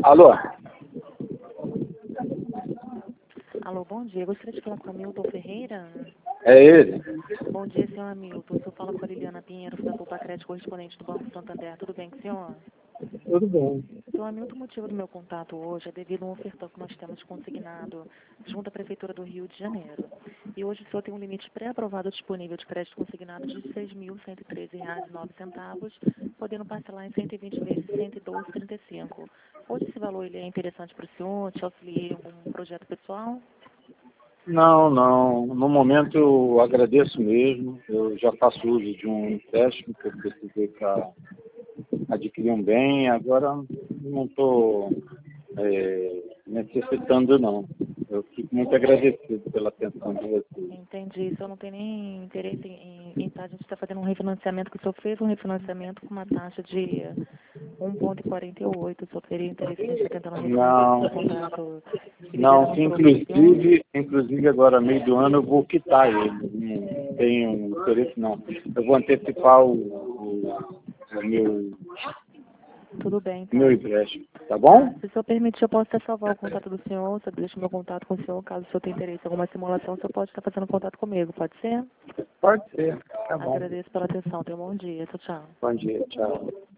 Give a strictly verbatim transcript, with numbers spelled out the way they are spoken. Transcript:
Alô? Alô, bom dia. Eu gostaria de falar com o Hamilton Ferreira. É ele? Bom dia, senhor Hamilton. O senhor fala com a Liliana Pinheiro, da Poupa Crédito, correspondente do Banco Santander. Tudo bem com o senhor? Tudo bem. Senhor Hamilton, o motivo do meu contato hoje é devido a um ofertão que nós temos consignado junto à Prefeitura do Rio de Janeiro. E hoje o senhor tem um limite pré-aprovado disponível de crédito consignado de seis mil cento e treze reais e nove centavos, podendo parcelar em cento e vinte vezes de cento e doze vírgula trinta e cinco. Hoje esse valor ele é interessante para o senhor? Te auxilia em algum projeto pessoal? Não, não. No momento eu agradeço mesmo. Eu já faço uso de um empréstimo que eu precisei para adquirir um bem. Agora não estou é, necessitando, não. Eu fico muito agradecido pela atenção de vocês. Entendi. O senhor não tem nem interesse em, em tá, a gente está fazendo um refinanciamento, que o senhor fez um refinanciamento com uma taxa de um vírgula quarenta e oito. O senhor teria interesse em estar tentando refinanciar o seu Não, contrato? não, que inclusive, inclusive agora, meio do ano, eu vou quitar ele. Não tenho interesse, não. Eu vou antecipar o, o, o meu, Tudo bem, então. meu empréstimo, tá bom? Se o senhor permitir, eu posso até salvar o contato do senhor, eu deixo meu contato com o senhor, caso o senhor tenha interesse em alguma simulação, o senhor pode estar fazendo contato comigo, pode ser? Pode ser, tá bom. Agradeço pela atenção, tenha um bom dia, tchau, tchau. Bom dia, tchau.